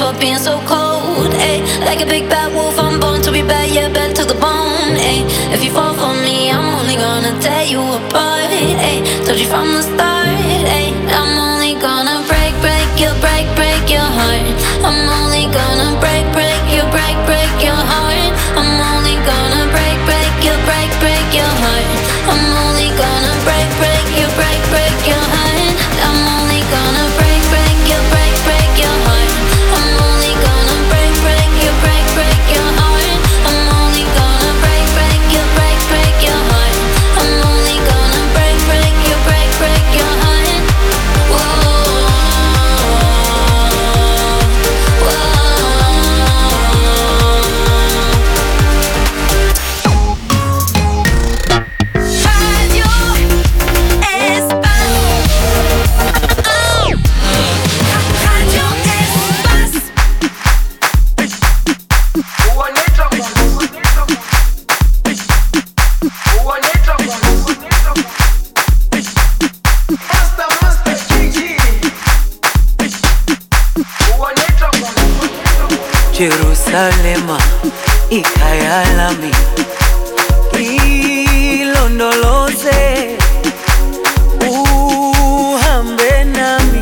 for being so cold, ayy. Like a big bad wolf, I'm born to be bad, yeah, bad to the bone, ayy. If you fall for me, I'm only gonna tear you apart, ayy. Told you from the start, ayy. I'm only gonna break your heart. I'm only gonna break your heart. I'm only gonna break your heart. I'm only gonna break your heart. I'm only gonna break your heart. I'm only gonna break your heart. I'm only gonna break your heart. I'm only gonna break your heart. Whoa. Jerusalema ikhaya lami ilondoloze uhambe nami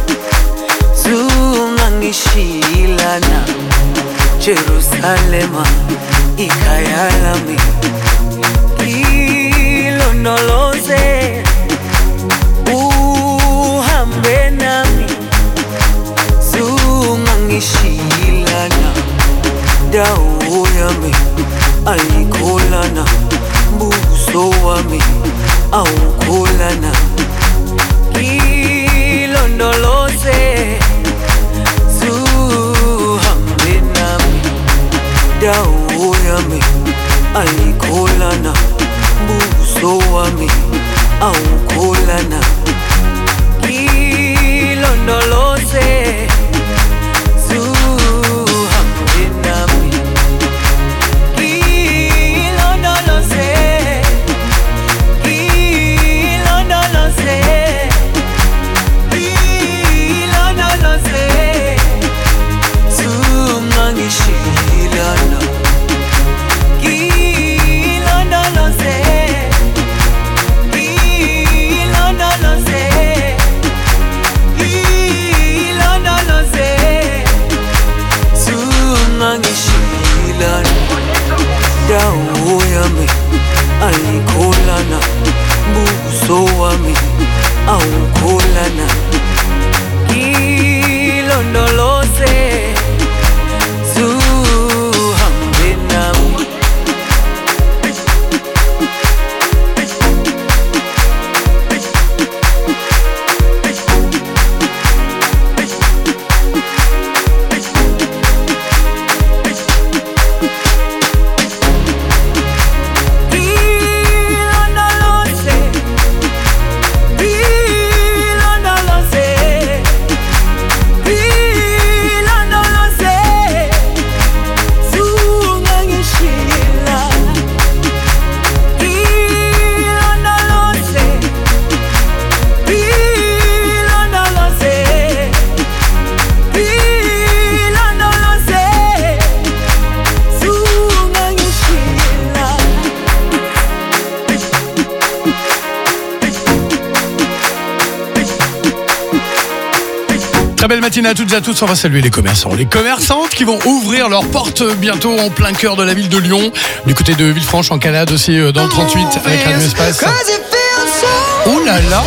zungangishilana Jerusalema ikhaya lami ilondoloze uhambe nami zungangishilana dawo yami ayikholana buso wami awukholana ilondoloze zuhambe nami dawo yami ayikholana buso wami awukholana ilondoloze dawo yami ayikholana buso wami awukholana ilondoloze zuhambe nami. Très belle matinée à toutes et à tous. On va saluer les commerçants. Les commerçantes qui vont ouvrir leurs portes bientôt en plein cœur de la ville de Lyon. Du côté de Villefranche en Canade aussi dans le 38 avec Radio Espace. Oh là là!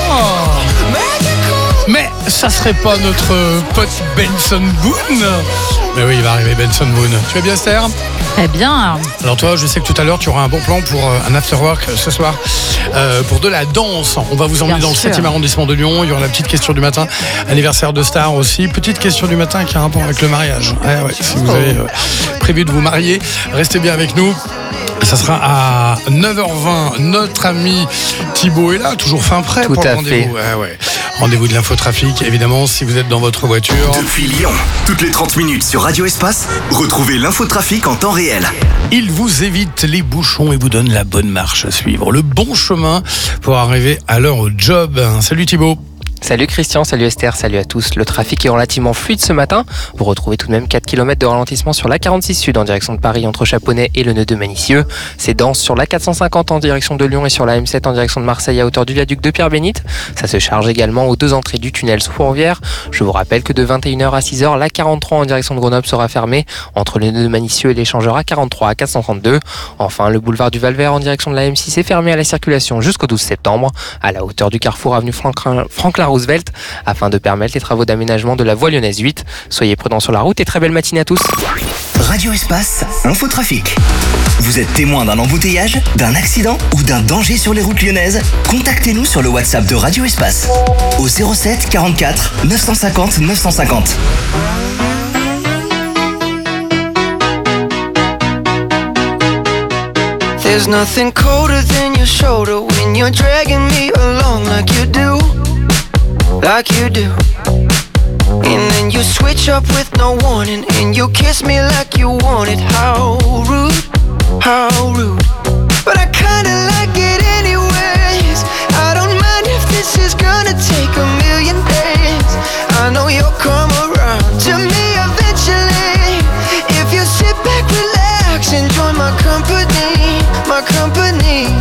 Mais ça serait pas notre pote Benson Boone? Mais oui, il va arriver Benson Boone. Tu vas bien, Esther? Très bien. Alors toi, je sais que tout à l'heure, tu auras un bon plan pour un after-work ce soir, pour de la danse. On va vous emmener Bien dans sûr. le 7e arrondissement de Lyon. Il y aura la petite question du matin, anniversaire de Star aussi. Petite question du matin qui a un rapport avec le mariage. Ouais, si vous avez prévu de vous marier, restez bien avec nous. Ça sera à 9h20. Notre ami Thibaut est là, toujours fin prêt Tout pour le à rendez-vous. fait. Ouais. Rendez-vous de l'infotrafic, évidemment, si vous êtes dans votre voiture. Depuis Lyon, toutes les 30 minutes sur Radio Espace, retrouvez l'infotrafic en temps réel. Il vous évite les bouchons et vous donne la bonne marche à suivre, le bon chemin pour arriver à l'heure au job. Salut Thibaut. Salut Christian, salut Esther, salut à tous. Le trafic est relativement fluide ce matin. Vous retrouvez tout de même 4 km de ralentissement sur la 46 Sud en direction de Paris entre Chaponnay et le nœud de Manicieux. C'est dense sur la 450 en direction de Lyon et sur la M7 en direction de Marseille à hauteur du viaduc de Pierre-Bénite. Ça se charge également aux 2 entrées du tunnel sous Fourvière. Je vous rappelle que de 21h à 6h, la 43 en direction de Grenoble sera fermée entre le nœud de Manicieux et l'échangeur A43 à 432. Enfin, le boulevard du Val-Vert en direction de la M6 est fermé à la circulation jusqu'au 12 septembre à la hauteur du carrefour avenue Franklin Roosevelt afin de permettre les travaux d'aménagement de la voie lyonnaise 8. Soyez prudents sur la route et très belle matinée à tous. Radio Espace, Infotrafic. Vous êtes témoin d'un embouteillage, d'un accident ou d'un danger sur les routes lyonnaises? Contactez-nous sur le WhatsApp de Radio Espace au 07 44 950 950. There's nothing colder than your shoulder when you're dragging me along like you do. And then you switch up with no warning and you kiss me like you want it. How rude, how rude. But I kinda like it anyways. I don't mind if this is gonna take a million days. I know you'll come around to me eventually. If you sit back, relax, enjoy my company, my company.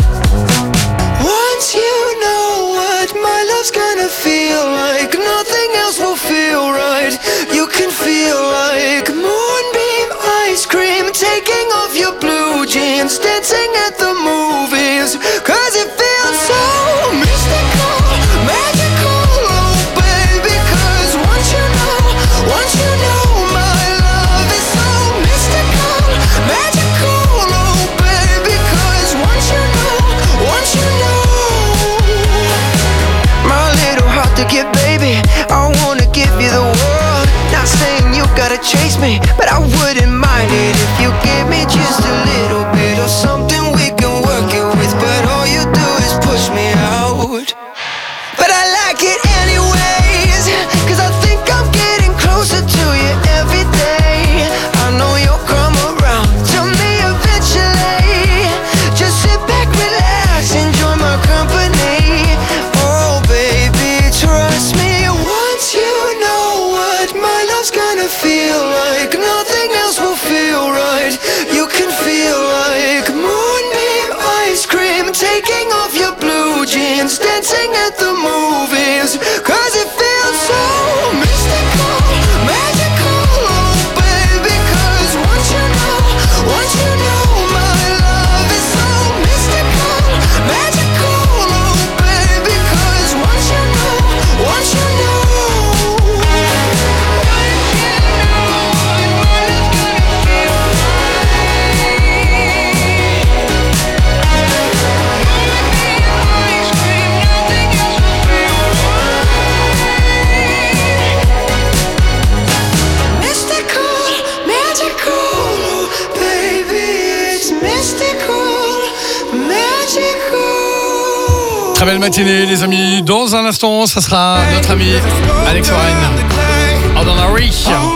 Once you know what my love's gonna feel like, nothing else will feel right. You can feel like moonbeam ice cream, taking off your blue jeans, dancing at the movies. Cause it feels so mystical, magical, oh baby. Cause once you know my love is so mystical, magical, oh baby. Cause once you know my little heart to give, baby, I wanna give you the world. Not saying you gotta chase me, but I wouldn't mind it if you give me just a little bit of something we can work it with. But all you do is push me out. But I like it anyways, cause I think I'm getting closer to you every day. I know you'll come around to me eventually. Just sit back, relax, enjoy my company. Oh baby, trust me. Once you know what my love's gonna feel like, nothing else will feel right. You can feel like moonbeam ice cream, taking off your blue jeans, dancing at the movies. Cause it feels so mystical, magical, oh baby. Cause once you know my love is so mystical, magical, oh baby. Cause once you know Très belle matinée les amis. Dans un instant, ça sera notre ami Alex Warren. Ordinary.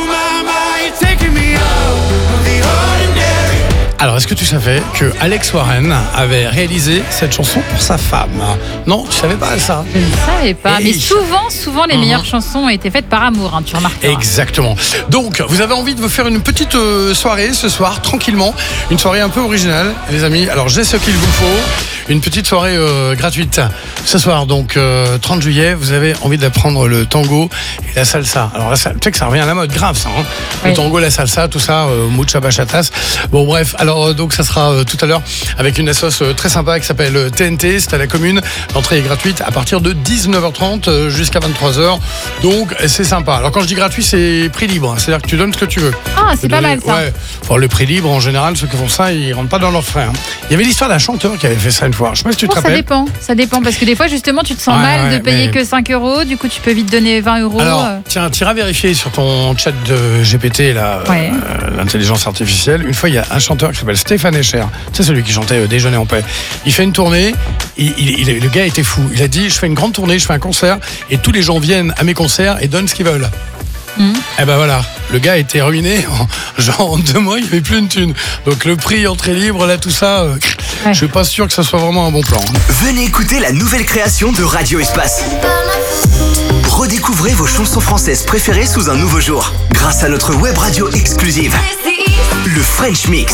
Alors, est-ce que tu savais que Alex Warren avait réalisé cette chanson pour sa femme? Non, tu savais pas ça? Je ne savais pas. Mais souvent, les meilleures chansons ont été faites par amour, hein, tu remarqueras. Exactement. Donc, vous avez envie de vous faire une petite soirée ce soir, tranquillement. Une soirée un peu originale, les amis. Alors, j'ai ce qu'il vous faut. Une petite soirée gratuite. Ce soir, donc, 30 juillet, vous avez envie d'apprendre le tango et la salsa. Alors, tu sais que ça revient à la mode, grave ça. Hein, oui. Le tango, la salsa, tout ça, mucha bachatas. Bon, bref. Alors, donc, ça sera tout à l'heure avec une assoce très sympa qui s'appelle TNT. C'est à la commune. L'entrée est gratuite à partir de 19h30 jusqu'à 23h. Donc, c'est sympa. Alors, quand je dis gratuit, c'est prix libre. C'est-à-dire que tu donnes ce que tu veux. Ah, c'est pas mal ça. Ouais. Bon, le prix libre, en général, ceux qui font ça, ils rentrent pas dans leurs frais. Hein. Il y avait l'histoire d'un chanteur qui avait fait ça une fois. Je sais pas si tu te rappelles. Ça dépend. Parce que des fois, justement, tu te sens mal de payer que 5 €. Du coup, tu peux vite donner 20 €. Alors, tiens, tu iras vérifier sur ton chat de GPT, là, l'intelligence artificielle. Une fois, il y a un chanteur qui s'appelle Stéphane Escher. C'est celui qui chantait Déjeuner en paix. Il fait une tournée. Le gars était fou. Il a dit, je fais une grande tournée, je fais un concert et tous les gens viennent à mes concerts et donnent ce qu'ils veulent. Et ben voilà, le gars était ruiné. En 2 mois, il n'y avait plus une thune. Donc le prix entrée libre, là, tout ça, je suis pas sûr que ça soit vraiment un bon plan. Venez écouter la nouvelle création de Radio Espace. Redécouvrez vos chansons françaises préférées sous un nouveau jour, grâce à notre web radio exclusive, le French Mix.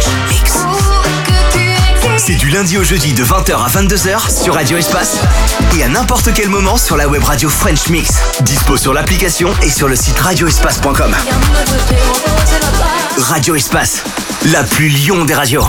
C'est du lundi au jeudi de 20h à 22h sur Radio Espace et à n'importe quel moment sur la web radio French Mix. Dispo sur l'application et sur le site radioespace.com. Radio Espace, la plus Lyon des radios.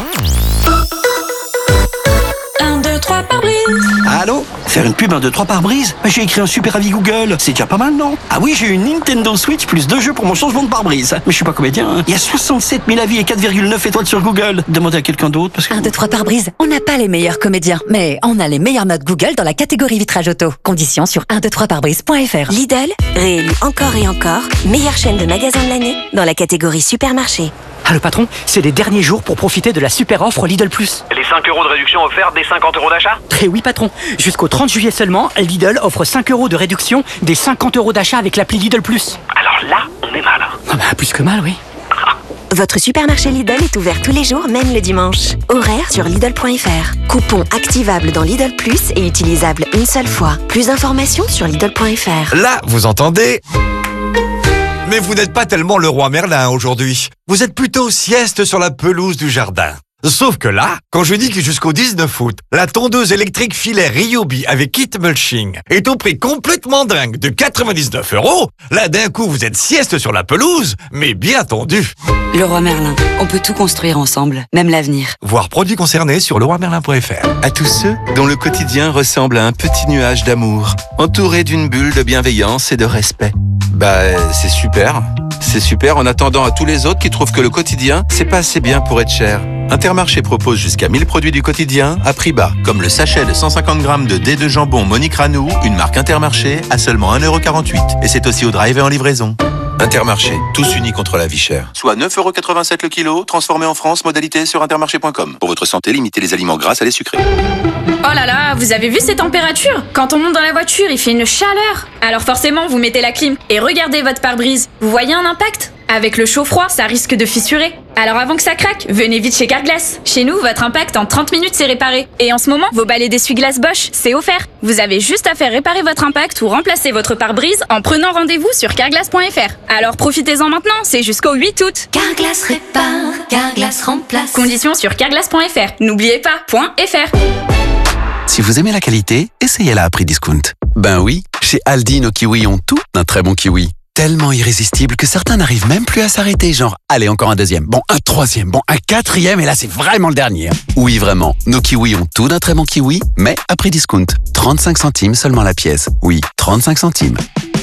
1, 2, 3 par brise. Allô ? Faire une pub 1, 2, 3 par brise ? J'ai écrit un super avis Google, c'est déjà pas mal, non ? Ah oui, j'ai eu une Nintendo Switch plus 2 jeux pour mon changement de pare-brise. Mais je suis pas comédien, hein. Il y a 67 000 avis et 4,9 étoiles sur Google. Demandez à quelqu'un d'autre parce que... 1, 2, 3 par brise, on n'a pas les meilleurs comédiens, mais on a les meilleures notes Google dans la catégorie vitrage auto. Conditions sur 1, 2, 3 pare-brise.fr. Lidl, réélu encore et encore, meilleure chaîne de magasins de l'année dans la catégorie supermarché. Ah le patron, c'est les derniers jours pour profiter de la super offre Lidl+. Les 5 € de réduction offerts des 50 € d'achat ? Eh oui patron, jusqu'au 30 juillet seulement, Lidl offre 5 € de réduction des 50 € d'achat avec l'appli Lidl+. Alors là, on est mal. Ah bah plus que mal, oui. Votre supermarché Lidl est ouvert tous les jours, même le dimanche. Horaire sur Lidl.fr. Coupon activable dans Lidl+ et utilisable une seule fois. Plus d'informations sur Lidl.fr. Là, vous entendez ? Mais vous n'êtes pas tellement le roi Merlin aujourd'hui. Vous êtes plutôt sieste sur la pelouse du jardin. Sauf que là, quand je dis que jusqu'au 19 août, la tondeuse électrique filaire Ryobi avec kit mulching est au prix complètement dingue de 99 €, là d'un coup vous êtes sieste sur la pelouse, mais bien tondu. Leroy Merlin, on peut tout construire ensemble, même l'avenir. Voir produits concernés sur leroymerlin.fr. À tous ceux dont le quotidien ressemble à un petit nuage d'amour, entouré d'une bulle de bienveillance et de respect. Bah, c'est super. C'est super en attendant à tous les autres qui trouvent que le quotidien, c'est pas assez bien pour être cher. Intermarché propose jusqu'à 1000 produits du quotidien à prix bas, comme le sachet de 150 grammes de dés de jambon Monique Ranou, une marque Intermarché, à seulement 1,48 €. Et c'est aussi au drive et en livraison. Intermarché, tous unis contre la vie chère. Soit 9,87 € le kilo, transformé en France, modalité sur intermarché.com. Pour votre santé, limitez les aliments gras à les sucrés. Oh là là, vous avez vu ces températures ? Quand on monte dans la voiture, il fait une chaleur. Alors forcément, vous mettez la clim et regardez votre pare-brise. Vous voyez un impact ? Avec le chaud-froid, ça risque de fissurer. Alors avant que ça craque, venez vite chez Carglass. Chez nous, votre impact en 30 minutes c'est réparé. Et en ce moment, vos balais d'essuie-glace Bosch, c'est offert. Vous avez juste à faire réparer votre impact ou remplacer votre pare-brise en prenant rendez-vous sur carglass.fr. Alors profitez-en maintenant, c'est jusqu'au 8 août. Carglass répare, Carglass remplace. Conditions sur carglass.fr. N'oubliez pas, .fr. Si vous aimez la qualité, essayez-la à prix discount. Ben oui, chez Aldi, nos kiwis ont tout d'un très bon kiwi. Tellement irrésistible que certains n'arrivent même plus à s'arrêter, genre, allez, encore un deuxième, bon, un troisième, bon, un quatrième, et là, c'est vraiment le dernier. Oui, vraiment, nos kiwis ont tout d'un très bon kiwi, mais à prix discount. 35 centimes seulement la pièce. Oui, 35 centimes.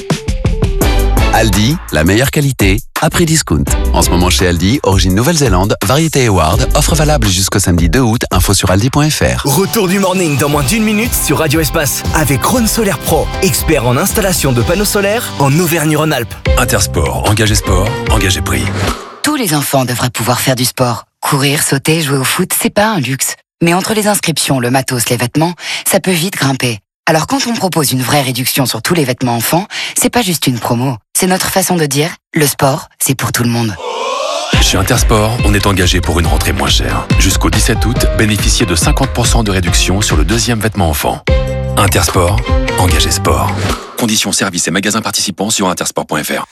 Aldi, la meilleure qualité, à prix discount. En ce moment chez Aldi, origine Nouvelle-Zélande, variété Eward, offre valable jusqu'au samedi 2 août, info sur aldi.fr. Retour du morning dans moins d'1 minute sur Radio Espace avec Rhône Solaire Pro, expert en installation de panneaux solaires en Auvergne-Rhône-Alpes. Intersport, engagé sport, engagé prix. Tous les enfants devraient pouvoir faire du sport. Courir, sauter, jouer au foot, c'est pas un luxe. Mais entre les inscriptions, le matos, les vêtements, ça peut vite grimper. Alors quand on propose une vraie réduction sur tous les vêtements enfants, c'est pas juste une promo. C'est notre façon de dire, le sport, c'est pour tout le monde. Chez Intersport, on est engagé pour une rentrée moins chère. Jusqu'au 17 août, bénéficiez de 50% de réduction sur le deuxième vêtement enfant. Intersport, engagé sport. Conditions services et magasins participants sur intersport.fr.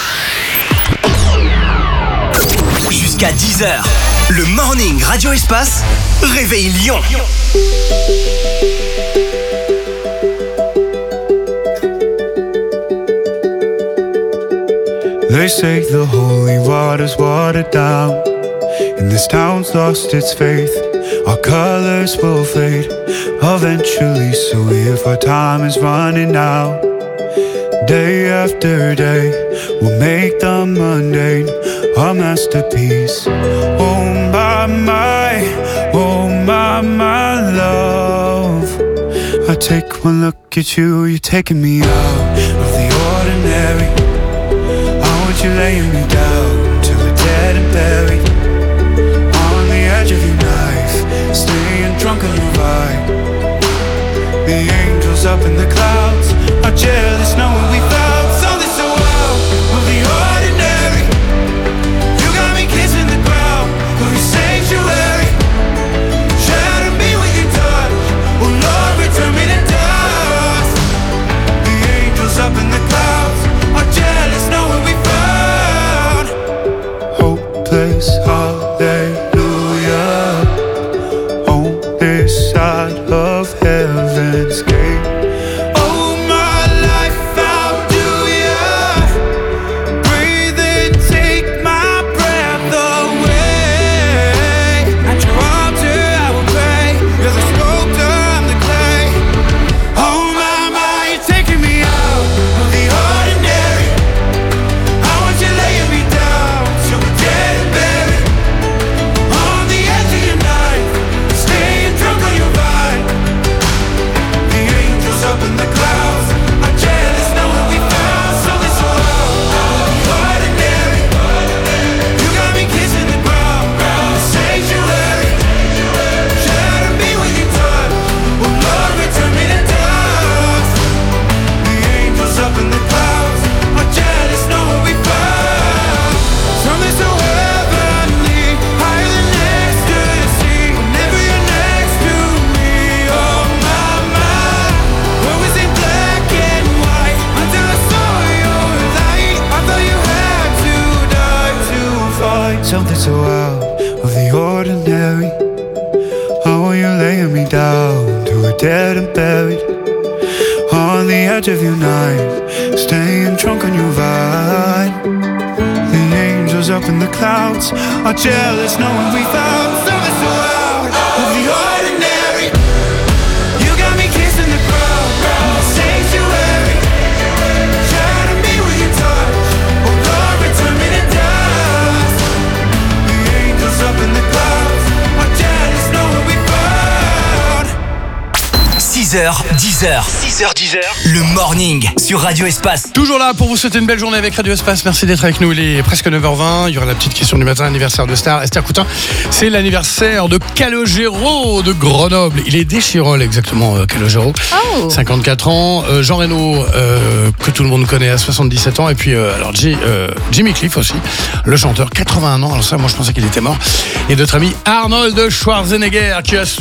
Jusqu'à 10h, le morning Radio Espace, réveille Lyon. They say the holy water's watered down, and this town's lost its faith. Our colors will fade eventually, so if our time is running out, day after day, we'll make the mundane a masterpiece. Oh my, oh my love. I take one look at you, you're taking me out of the ordinary. You're laying me down till we're dead and buried on the edge of your knife, staying drunk on your vibe. The angels up in the clouds are jealous knowing we found something so wild. We're the sings hallelujah on this side of heaven's gate. Oh, my life, how do ya breathe and take my breath away? At your altar I will pray, you're the sculptor, I'm the clay. Oh my, you're taking me out of the ordinary. I want you laying me down so we're dead and buried. On the edge of your knife, staying drunk on your vine. The angels up in the clouds are jealous knowing we found something so out of the ordinary. You got me kissing the ground, the sanctuary. Shatter me when you touch, oh Lord, return me to dust. The angels up in the clouds are jealous knowing we found something so heavenly, higher than ecstasy. Whenever you're next to me, oh my, where was it black and white until I saw your light? I thought you had to die to fight something so out of the ordinary. Oh, you're laying me down to a dead and buried. On the edge of your knife, staying drunk on your vine. The angels up in the clouds are jealous knowing we found something so out of the ordinary. You got me kissing the ground, the sanctuary. Shatter me with your touch, oh Lord, return me to dust. The angels up in the clouds are jealous knowing we found 6h, 10h. 6h, 10h. Le morning sur Radio Espace. Toujours là pour vous souhaiter une belle journée avec Radio Espace. Merci d'être avec nous. Il est presque 9h20. Il y aura la petite question du matin, anniversaire de Star. Esther Coutin, c'est l'anniversaire de Calogero de Grenoble. Il est d'Échirolles, exactement, Calogero. 54 ans. Jean Reno, que tout le monde connaît, à 77 ans. Et puis, alors, Jimmy Cliff aussi, le chanteur, 81 ans. Alors ça, moi, je pensais qu'il était mort. Et notre ami Arnold Schwarzenegger, qui a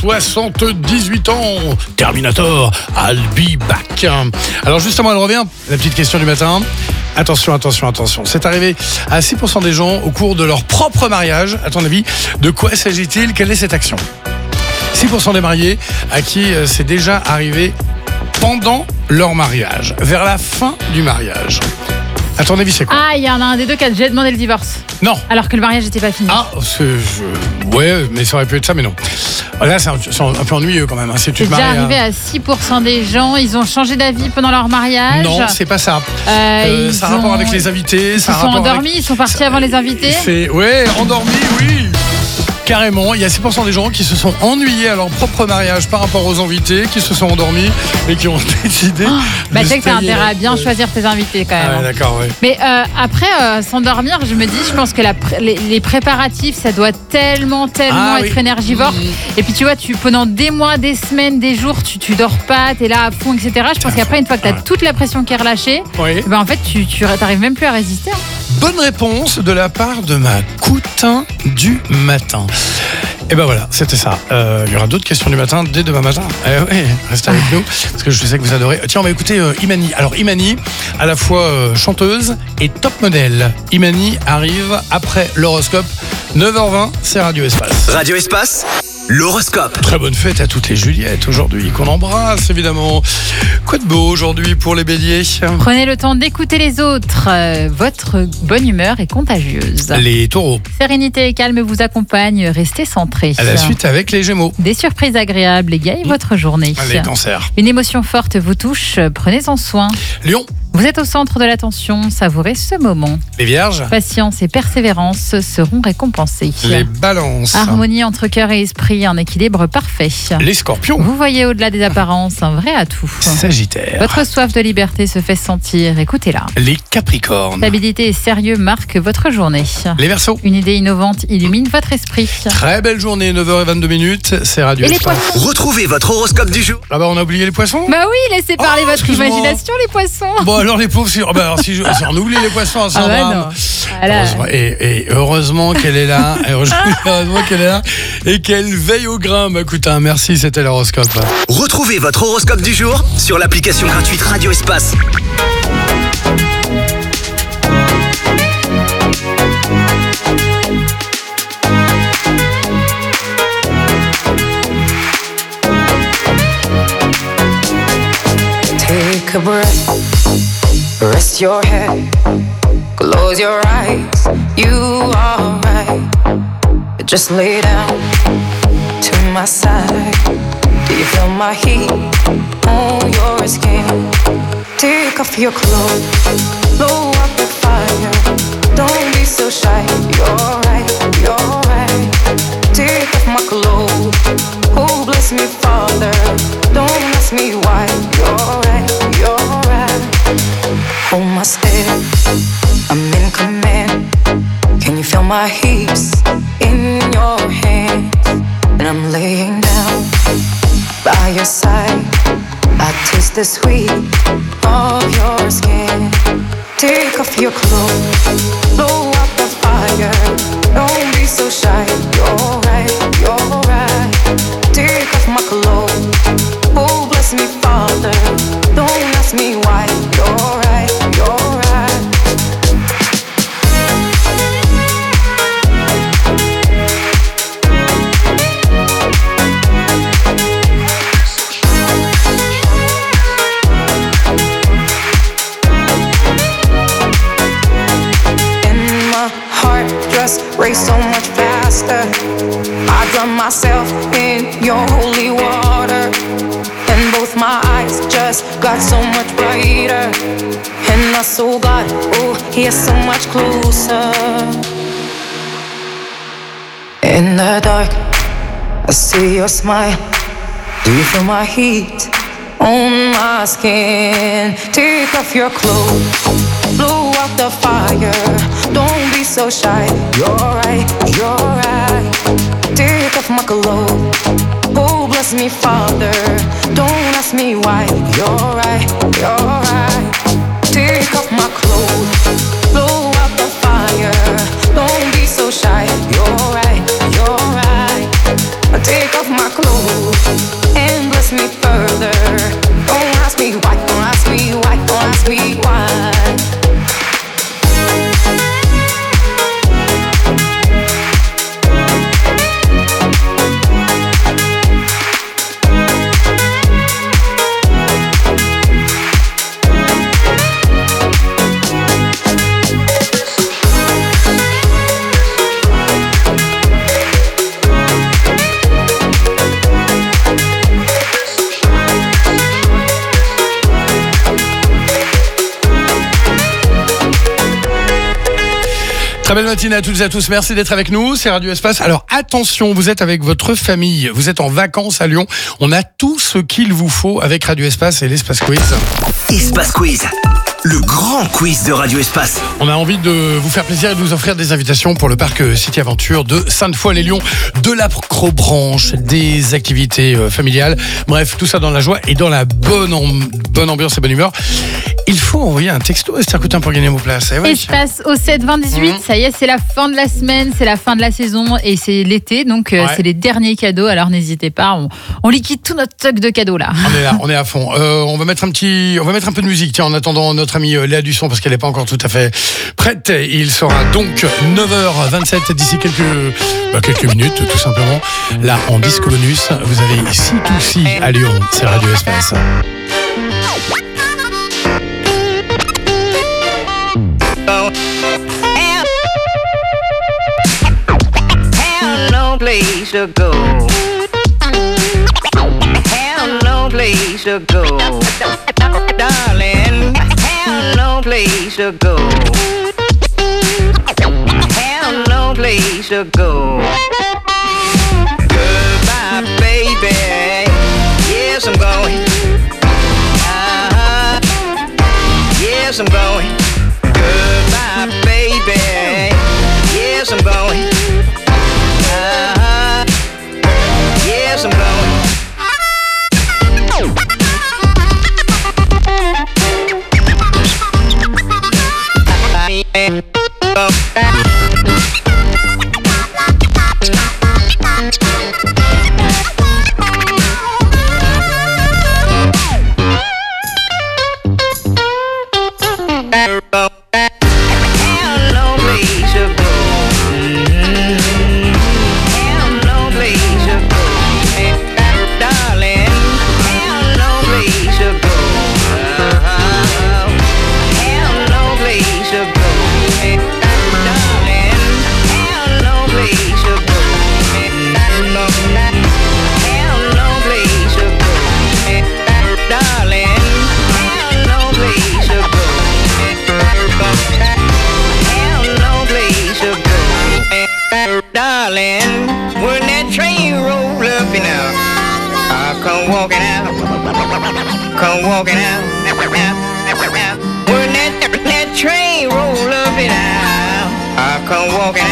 78 ans. Terminator, I'll be back. Alors justement, elle revient, la petite question du matin. Attention. C'est arrivé à 6% des gens au cours de leur propre mariage. À ton avis, de quoi s'agit-il? Quelle est cette action? 6% des mariés à qui c'est déjà arrivé pendant leur mariage, vers la fin du mariage. À ton avis, c'est quoi? Ah, il y en a un des deux qui a déjà demandé le divorce. Non. Alors que le mariage n'était pas fini. Ah, ouais, mais ça aurait pu être ça, mais non. Là, c'est un peu ennuyeux quand même. Hein, si tu c'est te déjà maries, arrivé à 6% des gens. Ils ont changé d'avis pendant leur mariage. Non, c'est pas ça. Ça a rapport avec les invités. Ils se sont endormis, ils sont partis avant les invités. Ouais, endormis, oui. Carrément, il y a 6% des gens qui se sont ennuyés à leur propre mariage par rapport aux invités, qui se sont endormis et qui ont décidé. Tu sais que t'as intérêt à bien choisir tes invités quand même. Ah, d'accord, ouais. Mais après, s'endormir, je pense que les préparatifs, ça doit tellement être énergivore. Et puis tu vois, pendant des mois, des semaines, des jours, tu dors pas, t'es là à fond, etc. Je pense qu'après, une fois que t'as toute la pression qui est relâchée, en fait, tu t'arrives même plus à résister. Bonne réponse de la part de ma Coutin du matin. Et ben voilà, c'était ça. Il y aura d'autres questions du matin dès demain matin. Restez avec nous, parce que je sais que vous adorez. Tiens, on va écouter Imani. Alors Imani, à la fois chanteuse et top modèle. Imani arrive après l'horoscope. 9h20, c'est Radio Espace. Radio Espace, l'horoscope. Très bonne fête à toutes les Juliettes aujourd'hui, qu'on embrasse évidemment. Quoi de beau aujourd'hui pour les béliers? Prenez le temps d'écouter les autres. Votre bonne humeur est contagieuse. Les taureaux. Sérénité et calme vous accompagnent. Restez centrés. À la suite avec les gémeaux. Des surprises agréables égayent votre journée. Les cancers. Une émotion forte vous touche. Prenez-en soin. Lion. Vous êtes au centre de l'attention, savourez ce moment. Les vierges. Patience et persévérance seront récompensées. Les balances. Harmonie entre cœur et esprit, un équilibre parfait. Les scorpions. Vous voyez au-delà des apparences un vrai atout. Sagittaire. Votre soif de liberté se fait sentir, écoutez-la. Les capricornes. Stabilité et sérieux marquent votre journée. Les verseaux. Une idée innovante illumine votre esprit. Très belle journée, 9h22, c'est Radio Et les Espace. poissons. Retrouvez votre horoscope du jour. Ah bah on a oublié les poissons. Bah oui, laissez parler votre excuse-moi. imagination, les poissons. Bon alors les pauvres, si on oublie les poissons, c'est un drame. Heureusement, et heureusement qu'elle est là, heureusement qu'elle est là et qu'elle veille au grain, ma Coutin. Merci, c'était l'horoscope. Retrouvez votre horoscope du jour sur l'application gratuite Radio Espace. breath, rest your head, close your eyes, you are right. Just lay down to my side. Do you feel my heat on your skin? Take off your clothes, blow up the fire. Don't be so shy, you're right, you're right. Take off my clothes, oh bless me Father. Don't ask me why, you're right, you're right. Hold my step, I'm in command. Can you feel my hips in your hands? And I'm laying down by your side. I taste the sweet of your skin. Take off your clothes, blow up the fire. Don't be so shy, you're right, you're right. Take off my clothes, oh bless me Father. Don't ask me why, you're right, you're right. Race so much faster. I drown myself in your holy water, and both my eyes just got so much brighter. And I saw God, oh, He's so much closer. In the dark, I see your smile. Do you feel my heat on my skin? Take off your clothes, blow out the fire. Don't be so shy, you're right, you're right. Take off my clothes, oh bless me Father. Don't ask me why, you're right, you're right. Take off my clothes, blow out the fire. Don't be so shy, you're right, you're right. Take off my clothes and bless me further. Don't ask me why, don't ask me why, don't ask me why. Très belle matinée à toutes et à tous, merci d'être avec nous, c'est Radio Espace. Alors attention, vous êtes avec votre famille, vous êtes en vacances à Lyon, on a tout ce qu'il vous faut avec Radio Espace et l'Espace Quiz. Espace Quiz, le grand quiz de Radio Espace. On a envie de vous faire plaisir et de vous offrir des invitations pour le parc City Aventure de Sainte-Foy-les-Lyons, de l'acrobranche, des activités familiales, bref, tout ça dans la joie et dans la bonne ambiance et bonne humeur. Il faut envoyer un texto, Esther Coutin, pour gagner vos places. Ouais. Espace au 7 20 18, ça y est, c'est la fin de la semaine, c'est la fin de la saison et c'est l'été, donc c'est les derniers cadeaux. Alors n'hésitez pas, on liquide tout notre stock de cadeaux là. On est là, on est à fond. On va mettre un peu de musique, tiens, en attendant notre amie Léa Dusson, parce qu'elle n'est pas encore tout à fait prête. Il sera donc 9h27 d'ici quelques minutes, tout simplement. Là, en disque bonus, vous avez C2C à Lyon, c'est Radio Espace. Place to go. Have no place to go. Darling, have no place to go. Have no place to go. Goodbye, baby. Yes, I'm going. Yes, I'm going. Goodbye, baby. Yes, I'm going. Yes, I'm going. come walking out. Come walking out. When that train roll up and out, I come walking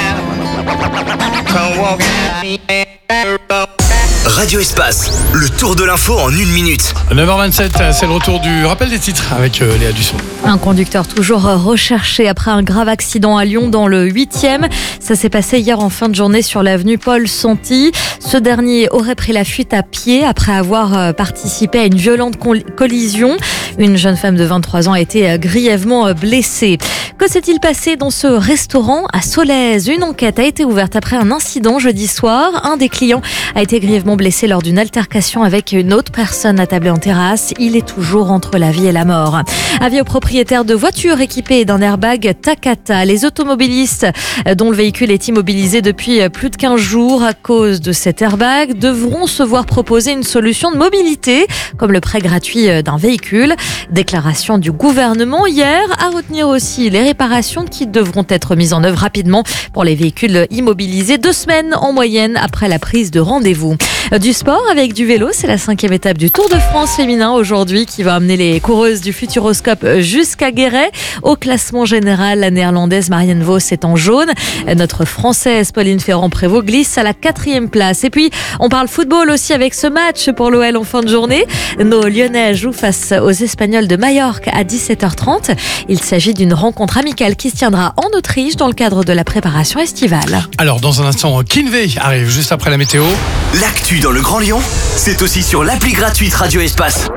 out. Come walking out. Radio Espace, le tour de l'info en 1 minute. 9h27, c'est le retour du rappel des titres avec Léa Dusson. Un conducteur toujours recherché après un grave accident à Lyon dans le 8e. Ça s'est passé hier en fin de journée sur l'avenue Paul Santy. Ce dernier aurait pris la fuite à pied après avoir participé à une violente collision. Une jeune femme de 23 ans a été grièvement blessée. Que s'est-il passé dans ce restaurant à Solèze ? Une enquête a été ouverte après un incident jeudi soir. Un des clients a été grièvement blessé lors d'une altercation avec une autre personne attablée en terrasse. Il est toujours entre la vie et la mort. Avis aux propriétaires de voitures équipées d'un airbag Takata. Les automobilistes dont le véhicule est immobilisé depuis plus de 15 jours à cause de cet airbag devront se voir proposer une solution de mobilité, comme le prêt gratuit d'un véhicule. Déclaration du gouvernement hier. À retenir aussi les réparations qui devront être mises en œuvre rapidement pour les véhicules immobilisés, 2 semaines en moyenne après la prise de rendez-vous. Du sport avec du vélo, c'est la 5e étape du Tour de France féminin aujourd'hui qui va amener les coureuses du Futuroscope jusqu'à Guéret. Au classement général, la néerlandaise Marianne Vos est en jaune. Notre française Pauline Ferrand-Prévot glisse à la 4e place. Et puis, on parle football aussi avec ce match pour l'OL en fin de journée. Nos Lyonnais jouent face aux Espagnols de Majorque à 17h30. Il s'agit d'une rencontre amicale qui se tiendra en Autriche dans le cadre de la préparation estivale. Alors, dans un instant, Kinvey arrive juste après la météo. L'actu dans le Grand Lyon, c'est aussi sur l'appli gratuite Radio Espace.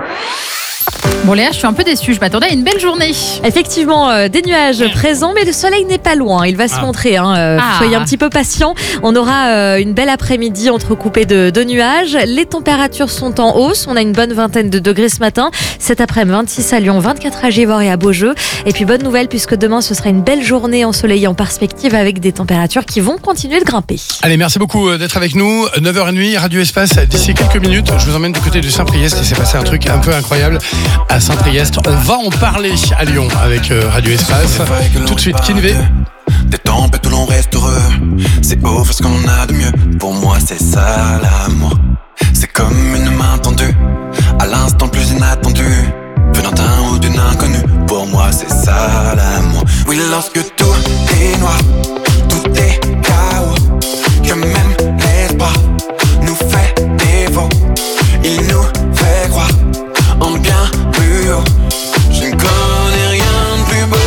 Bon Léa, je suis un peu déçue, je m'attendais à une belle journée. Effectivement, des nuages présents, mais le soleil n'est pas loin, il va se montrer. Soyez un petit peu patients. On aura une belle après-midi entrecoupée de nuages. Les températures sont en hausse, on a une bonne vingtaine de degrés ce matin. Cet après-midi, 26 à Lyon, 24 à Givors et à Beaujeu. Et puis bonne nouvelle, puisque demain ce sera une belle journée ensoleillée en perspective avec des températures qui vont continuer de grimper. Allez, merci beaucoup d'être avec nous. 9h30, Radio Espace, d'ici quelques minutes, je vous emmène du côté de Saint-Priest. Il s'est passé un truc un peu incroyable à Saint-Priest. On va en parler à Lyon avec Radio Espace. Tout de suite, Kinvey. Des tempêtes où l'on reste heureux, c'est offrir ce qu'on a de mieux. Pour moi c'est ça l'amour. C'est comme une main tendue, à l'instant le plus inattendu, venant d'un ou d'une inconnue. Pour moi c'est ça l'amour. Oui, lorsque tout est noir, tout est chaos, que même l'espoir nous fait défaut. Il nous fait croire en bien plus haut. Je ne connais rien de plus beau.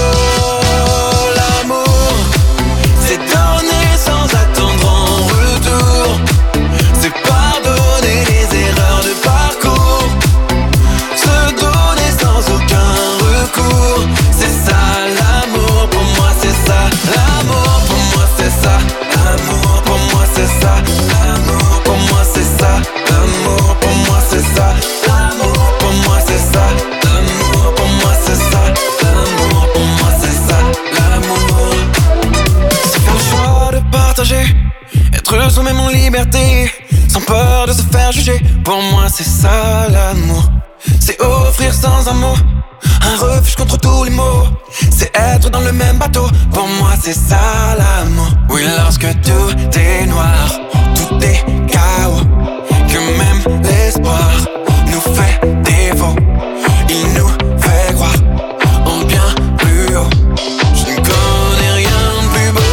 L'amour, c'est donner sans attendre en retour. C'est pardonner les erreurs de parcours. Se donner sans aucun recours. C'est ça l'amour, pour moi c'est ça. L'amour, pour moi c'est ça. L'amour, pour moi c'est ça. L'amour, pour moi c'est ça. L'amour, pour moi c'est ça. L'amour, pour moi c'est ça. L'amour, pour moi c'est ça. L'amour, pour moi c'est ça. L'amour, c'est faire le choix de partager, être soi-même en liberté, sans peur de se faire juger. Pour moi c'est ça l'amour. C'est offrir sans un mot un refuge contre tous les maux. C'est être dans le même bateau. Pour moi c'est ça l'amour. Oui, lorsque tout est noir, tout est chaos, que même l'espoir nous fait défaut. Il nous fait croire en bien plus haut. Je ne connais rien de plus beau.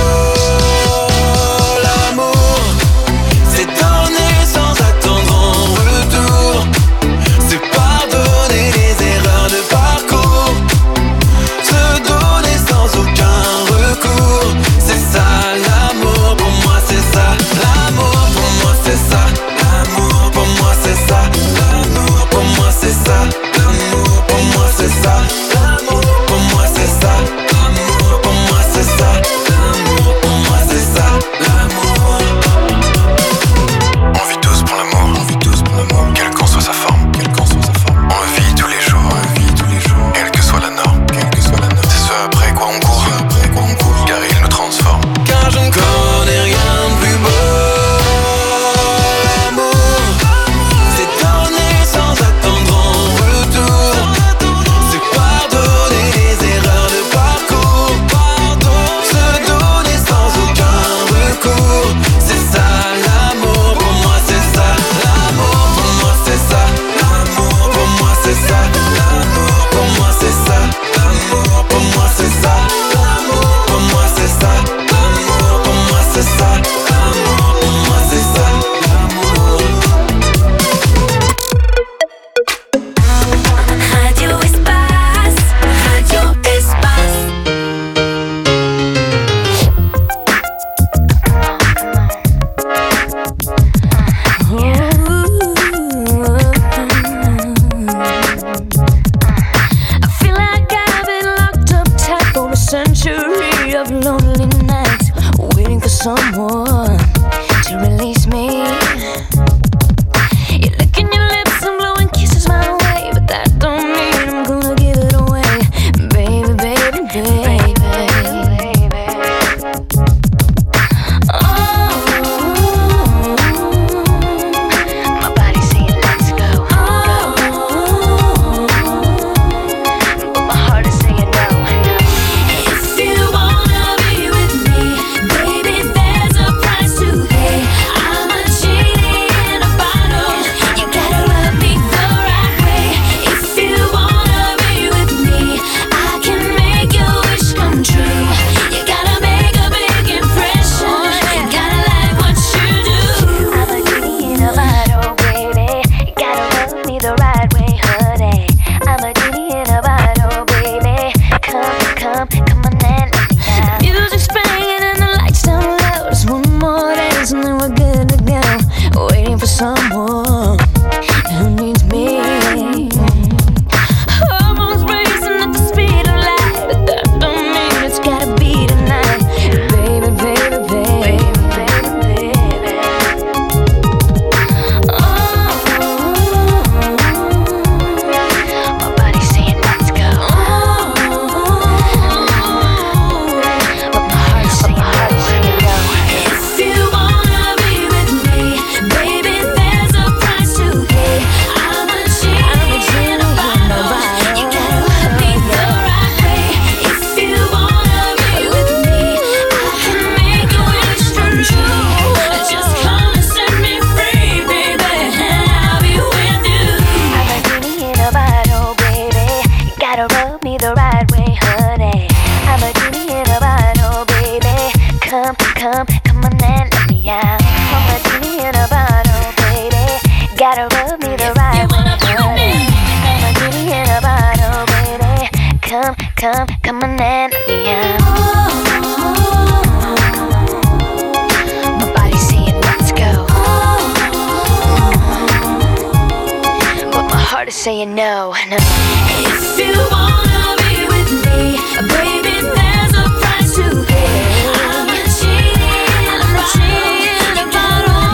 L'amour, c'est donner sans attendre en retour. C'est pardonner les erreurs de parcours. Se donner sans aucun recours. C'est ça l'amour, pour moi c'est ça. L'amour, pour moi c'est ça. someone to release me. You're licking your lips and blowing kisses my way, but that don't mean I'm gonna give it away. Baby, baby, baby. Someone who needs me. Hormones racing at the speed of light, but that don't mean it's gotta be tonight. Baby, baby, baby, baby, baby. Oh, my body's saying let's go. But my heart's saying no. If you wanna be with me, baby, there's a price to pay. I'm a genie in a bottle. You gotta love me the right way. If you wanna be with me, I can make your wish come true. Just come and set me free, baby, and I'll be with you. I'm a genie in a bottle, baby. You gotta rub me the right way, honey. I'm a genie in a bottle, baby. Come, come, come on and let me out. I'm a genie in a bottle, baby. Gotta rub me the right way, honey. I'm a genie in a bottle, baby. Come, come, come on and let me out. My body's saying let's go, but my heart is saying no, no. If you wanna be with me, baby, there's a price to pay. I'm a genie in a bottle.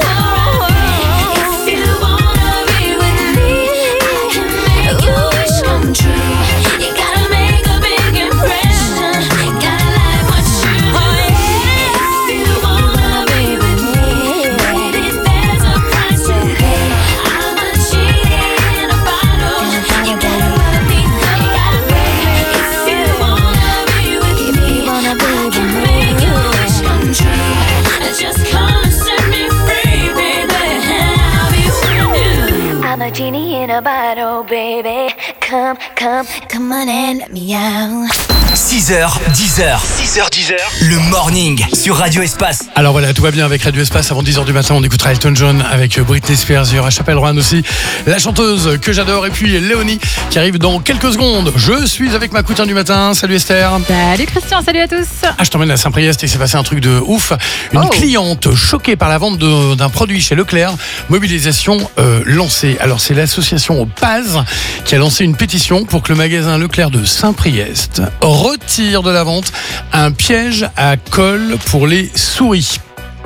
If you wanna be with me, I can make your wish come true. You gotta make a big impression. Gotta like what you do. If you wanna be with me, baby, there's a price to pay. I'm a genie in a bottle. You gotta love me the right way. If you wanna be with me, I can make your wish come true. Just come and set me free, baby, and I'll be with you. I'm a genie in a bottle, baby. Come, come, come on and let me out. 6h, 10h. 6h, 10h. Le morning sur Radio Espace. Alors voilà, tout va bien avec Radio Espace. Avant 10h du matin, on écoutera Elton John avec Britney Spears. Il y aura Chapelle Roan aussi, la chanteuse que j'adore. Et puis Léonie qui arrive dans quelques secondes. Je suis avec ma coutine du matin. Salut Esther. Salut Christian, salut à tous. Je t'emmène à Saint-Priest et il s'est passé un truc de ouf. Une cliente choquée par la vente d'un produit chez Leclerc. Mobilisation lancée. Alors c'est l'association Paz qui a lancé une pétition pour que le magasin Leclerc de Saint-Priest retire de la vente un piège à colle pour les souris.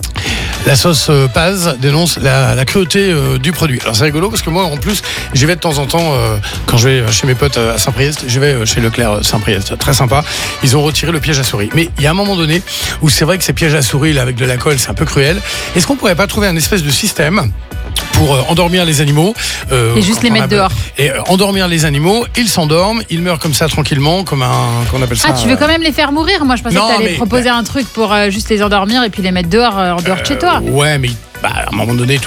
La sauce Paz dénonce la cruauté du produit. Alors c'est rigolo parce que moi en plus j'y vais de temps en temps quand je vais chez mes potes à Saint-Priest, je vais chez Leclerc Saint-Priest, très sympa. Ils ont retiré le piège à souris. Mais il y a un moment donné où c'est vrai que ces pièges à souris là, avec de la colle, c'est un peu cruel. Est-ce qu'on pourrait pas trouver un espèce de système pour endormir les animaux et juste les mettre dehors. Et endormir les animaux, ils s'endorment, ils meurent comme ça tranquillement, comme qu'on appelle ça. Ah, tu veux quand même les faire mourir? Moi, je pensais que t'allais proposer un truc pour juste les endormir et puis les mettre dehors, en dehors de chez toi. Ouais, mais à un moment donné,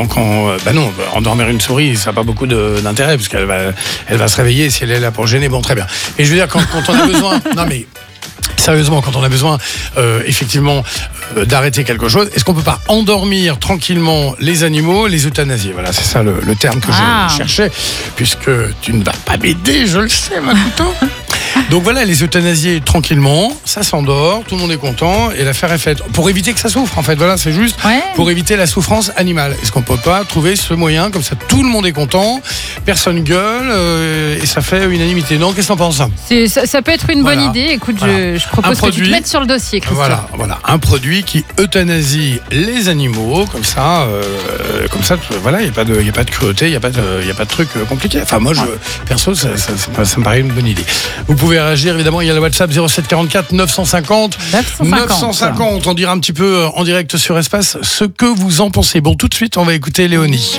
non, endormir une souris, ça n'a pas beaucoup d'intérêt parce qu'elle va se réveiller si elle est là pour gêner. Bon, très bien. Mais je veux dire, quand on a besoin, non mais. Sérieusement, quand on a besoin effectivement d'arrêter quelque chose, est-ce qu'on peut pas endormir tranquillement les animaux, les euthanasier? Voilà, c'est ça le terme que je cherchais, puisque tu ne vas pas m'aider, je le sais, ma couteau. Donc voilà, les euthanasiés tranquillement, ça s'endort, tout le monde est content et l'affaire est faite. Pour éviter que ça souffre, en fait, voilà, c'est juste pour éviter la souffrance animale. Est-ce qu'on peut pas trouver ce moyen, comme ça tout le monde est content, personne gueule et ça fait unanimité. Non, qu'est-ce que t'en penses ? Ça peut être une bonne idée. Écoute, je propose que tu te mettes sur le dossier, Christian. Voilà, un produit qui euthanasie les animaux, comme ça, voilà, il n'y a pas de cruauté, il n'y a pas de truc compliqué. Enfin, moi, perso, ça me paraît une bonne idée. Vous pouvez réagir, évidemment, il y a le WhatsApp 07 44 950. On dira un petit peu en direct sur Espace ce que vous en pensez. Bon, tout de suite, on va écouter Léonie.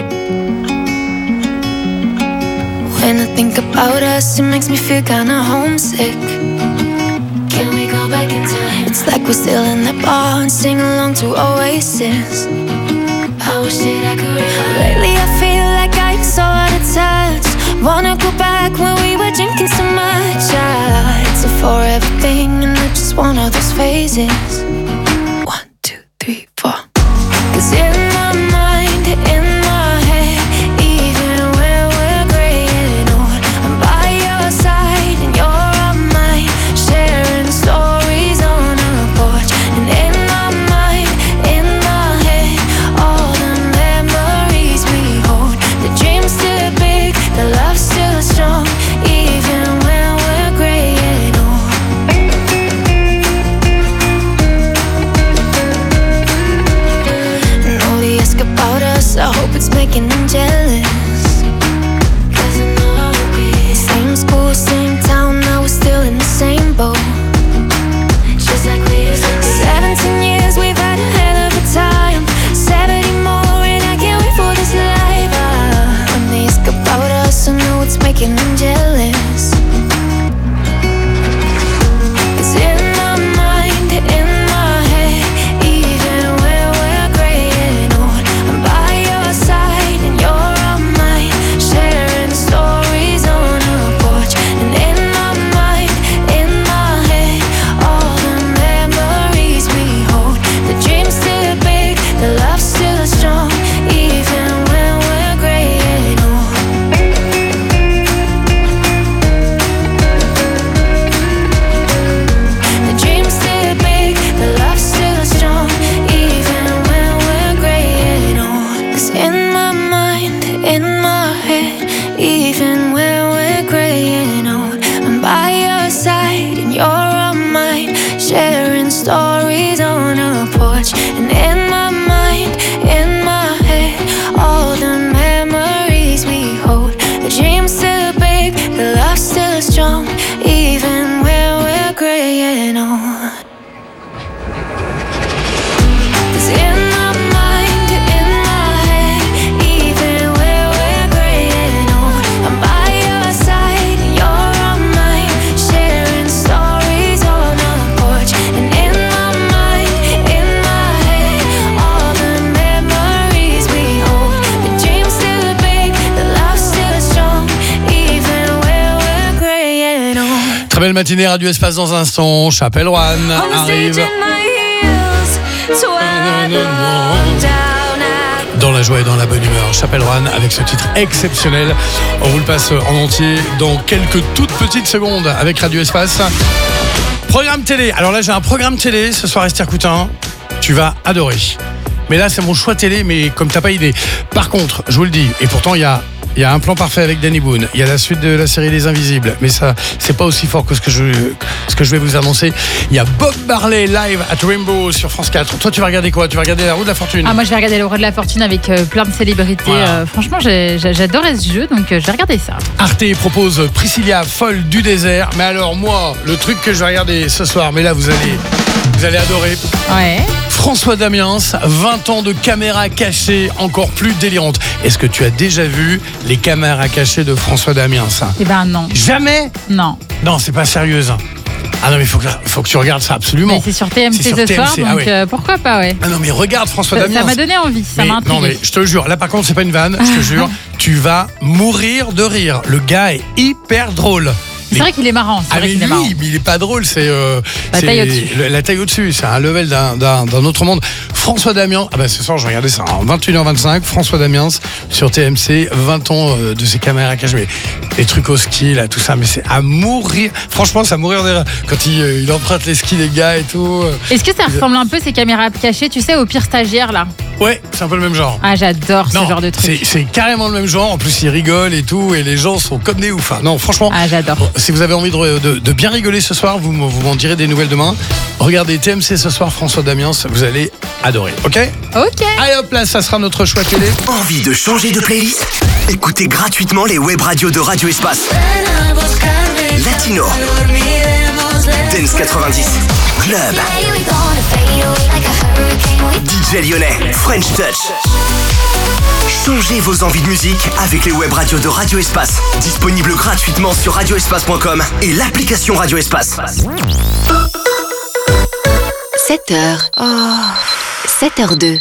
When I think about us, it makes me feel kinda homesick. Can we go back in time? It's like we're still in the bar and sing along to Oasis. I wish that I could rewind. Lately I feel like I'm so out of touch. Wanna go back when we were drinking so much. It's a forever thing and it's just one of those phases. 1, 2, 3, 4. 'Cause in my mind, in my head, even when we're graying old, I'm by your side and you're on mine, sharing stories on a porch. And in my mind, in my head, all the memories we hold. The dream's still big, the love's still strong, even when we're graying old. And all they ask about us, I hope it's making them jealous. 'Cause I know how it be. Same school, same town, now we're still in the same boat. Just like we used to be. 17 years, we've had a hell of a time. 70 more, and I can't wait for this life. When they ask about us, I know it's making them jealous. 'Cause in my mind, in my head, even when we're graying old, I'm by your side and you're on mine, sharing stories on a porch. And in my mind, in my head, all the memories we hold. The dream's still big, the love's still strong, even when we're graying old. The dream's still big, the love's still strong, even when we're graying old. 'Cause in my mind, in my head, even when we're graying old, I'm by your side and you're on mine, sharing stories on a porch. And in my mind, in my head, all the memories we hold. The dream's still big, the love's still strong, even when we're graying old. 'Cause in my mind, in my head, even when we're graying old, I'm by your side and you're on mine, sharing stories on a porch. And in my mind, in my head, all the memories we hold. The dream's still big, the love's still strong, even when we're graying old. Très belle matinée, Radio Espace dans un instant. Chapelle Rouen arrive dans la joie et dans la bonne humeur. Chapelle Rouen avec ce titre exceptionnel. On vous le passe en entier dans quelques toutes petites secondes avec Radio Espace. Programme télé. Alors là, j'ai un programme télé ce soir, Esther Coutin. Tu vas adorer. Mais là, c'est mon choix télé, mais comme t'as pas idée. Par contre, je vous le dis, et pourtant, il y a un plan parfait avec Danny Boone. Il y a la suite de la série Les Invisibles. Mais ça, c'est pas aussi fort que ce que je vais vous annoncer. Il y a Bob Marley live at Rainbow sur France 4. Toi, tu vas regarder quoi ? Tu vas regarder La Roue de la Fortune ? Moi, je vais regarder La Roue de la Fortune avec plein de célébrités. Voilà. Franchement, j'adorais ce jeu, donc je vais regarder ça. Arte propose Priscilla, folle du désert. Mais alors, moi, le truc que je vais regarder ce soir, mais là, vous allez adorer. Ouais. François Damiens, 20 ans de caméras cachées encore plus délirantes. Est-ce que tu as déjà vu les caméras cachées de François Damiens ? Eh ben non. Jamais ? Non. Non, c'est pas sérieuse. Ah non, mais faut que tu regardes ça absolument. Mais c'est sur TMC ce soir, donc pourquoi pas, ouais. Ah non, mais regarde François Damiens. Ça m'a donné envie, ça m'a intrigué. Non, mais je te jure, là par contre, c'est pas une vanne, je te jure, tu vas mourir de rire. Le gars est hyper drôle. C'est vrai qu'il est marrant. Ah, mais lui, mais il est pas drôle, c'est taille au-dessus. La taille au-dessus, c'est un level d'un autre monde. François Damiens, ce soir je regardais ça, 21h25, François Damiens sur TMC, 20 ans de ses caméras cachées, les trucs au ski, là, tout ça, mais c'est à mourir. Franchement, c'est à mourir derrière. Quand il emprunte les skis, les gars et tout. Est-ce que ça ressemble un peu, ces caméras cachées, tu sais, au pire stagiaire, là? Ouais, c'est un peu le même genre. Ah, j'adore ce genre de truc. C'est carrément le même genre. En plus, ils rigolent et tout, et les gens sont comme des ouf. Non, franchement. Ah, j'adore. Si vous avez envie de bien rigoler ce soir, vous m'en direz des nouvelles demain. Regardez TMC ce soir, François Damiens, vous allez adorer. Ok. Allez hop là, ça sera notre choix télé. Envie de changer de playlist? Écoutez gratuitement les web radios de Radio Espace. Latino, Dance 90, Club, DJ lyonnais, French Touch. Changez vos envies de musique avec les web radios de Radio Espace. Disponible gratuitement sur radioespace.com et l'application Radio Espace. 7h. 7h02.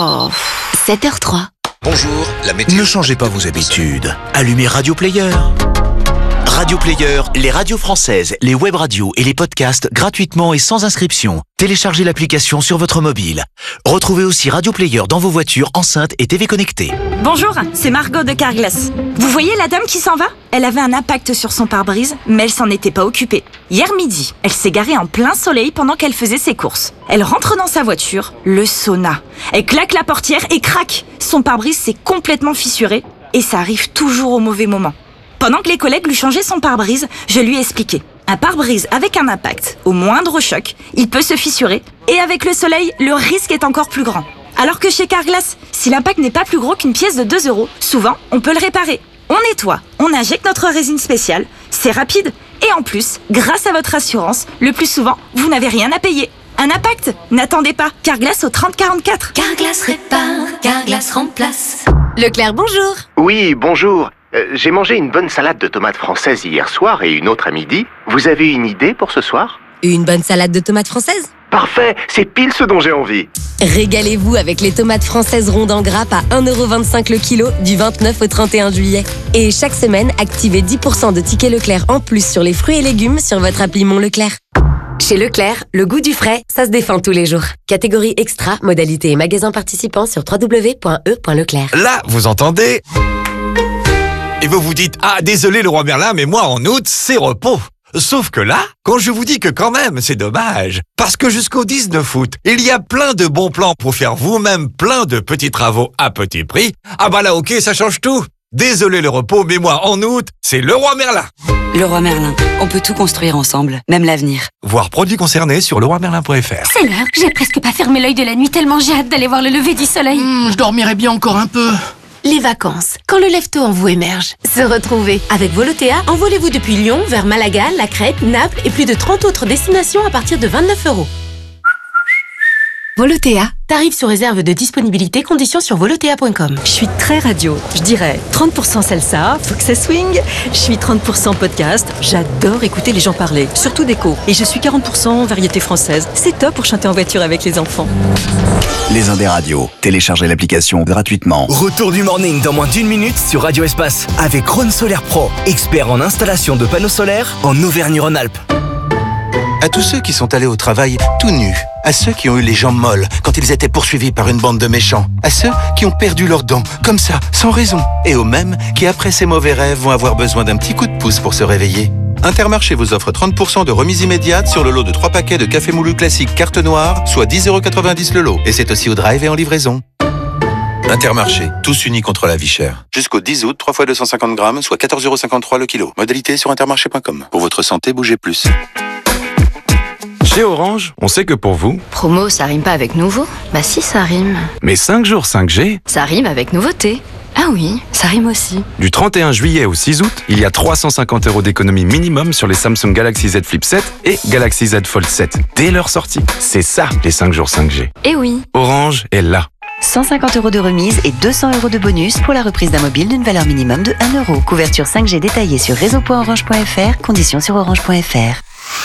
7h03. Bonjour, la météo. Ne changez pas vos habitudes. Allumez Radio Player. Radio Player, les radios françaises, les web radios et les podcasts gratuitement et sans inscription. Téléchargez l'application sur votre mobile. Retrouvez aussi Radio Player dans vos voitures, enceintes et TV connectées. Bonjour, c'est Margot de Carglass. Vous voyez la dame qui s'en va? Elle avait un impact sur son pare-brise, mais elle s'en était pas occupée. Hier midi, elle s'est garée en plein soleil pendant qu'elle faisait ses courses. Elle rentre dans sa voiture, le sauna. Elle claque la portière et crac! Son pare-brise s'est complètement fissuré et ça arrive toujours au mauvais moment. Pendant que les collègues lui changeaient son pare-brise, je lui ai expliqué. Un pare-brise avec un impact, au moindre choc, il peut se fissurer. Et avec le soleil, le risque est encore plus grand. Alors que chez Carglass, si l'impact n'est pas plus gros qu'une pièce de 2 €, souvent, on peut le réparer. On nettoie, on injecte notre résine spéciale, c'est rapide. Et en plus, grâce à votre assurance, le plus souvent, vous n'avez rien à payer. Un impact? N'attendez pas. Carglass au 3044. Carglass répare, Carglass remplace. Leclerc, bonjour. Oui, bonjour. J'ai mangé une bonne salade de tomates françaises hier soir et une autre à midi. Vous avez une idée pour ce soir? Une bonne salade de tomates françaises? Parfait, c'est pile ce dont j'ai envie. Régalez-vous avec les tomates françaises rondes en grappe à 1,25 € le kilo du 29 au 31 juillet. Et chaque semaine, activez 10% de tickets Leclerc en plus sur les fruits et légumes sur votre appli Mon Leclerc. Chez Leclerc, le goût du frais, ça se défend tous les jours. Catégorie extra, modalité et magasins participants sur www.e.leclerc. Là, vous entendez? Et vous vous dites, ah désolé le roi Merlin, mais moi en août, c'est repos. Sauf que là, quand je vous dis que quand même, c'est dommage, parce que jusqu'au 19 août, il y a plein de bons plans pour faire vous-même plein de petits travaux à petit prix. Ah bah là, ok, ça change tout. Désolé le repos, mais moi en août, c'est le roi Merlin. Le roi Merlin, on peut tout construire ensemble, même l'avenir. Voir produits concernés sur leroimerlin.fr. C'est l'heure, j'ai presque pas fermé l'œil de la nuit tellement j'ai hâte d'aller voir le lever du soleil. Je dormirai bien encore un peu. Les vacances, quand le lève-tôt en vous émerge. Se retrouver. Avec Volotea, envolez-vous depuis Lyon vers Malaga, la Crète, Naples et plus de 30 autres destinations à partir de 29 €. Volotea, tarif sous réserve de disponibilité, conditions sur volotea.com. Je suis très radio, je dirais 30% salsa, faut que ça swing. Je suis 30% podcast, j'adore écouter les gens parler, surtout d'écho. Et je suis 40% variété française, c'est top pour chanter en voiture avec les enfants. Les Indes radios, téléchargez l'application gratuitement. Retour du morning dans moins d'1 minute sur Radio Espace avec Rhône Solaire Pro, expert en installation de panneaux solaires en Auvergne-Rhône-Alpes. À tous ceux qui sont allés au travail tout nus, à ceux qui ont eu les jambes molles quand ils étaient poursuivis par une bande de méchants, à ceux qui ont perdu leurs dents, comme ça, sans raison, et aux mêmes qui, après ces mauvais rêves, vont avoir besoin d'un petit coup de pouce pour se réveiller. Intermarché vous offre 30% de remise immédiate sur le lot de 3 paquets de café moulu classique carte noire, soit 10,90 € le lot. Et c'est aussi au drive et en livraison. Intermarché, tous unis contre la vie chère. Jusqu'au 10 août, 3 fois 250 grammes, soit 14,53 € le kilo. Modalité sur intermarché.com. Pour votre santé, bougez plus. Chez Orange, on sait que pour vous... Promo, ça rime pas avec nouveau? Bah si, ça rime. Mais 5 jours 5G... Ça rime avec nouveauté. Ah oui, ça rime aussi. Du 31 juillet au 6 août, il y a 350 € d'économie minimum sur les Samsung Galaxy Z Flip 7 et Galaxy Z Fold 7, dès leur sortie. C'est ça, les 5 jours 5G. Eh oui. Orange est là. 150 € de remise et 200 € de bonus pour la reprise d'un mobile d'une valeur minimum de 1 €. Couverture 5G détaillée sur réseau.orange.fr, conditions sur orange.fr.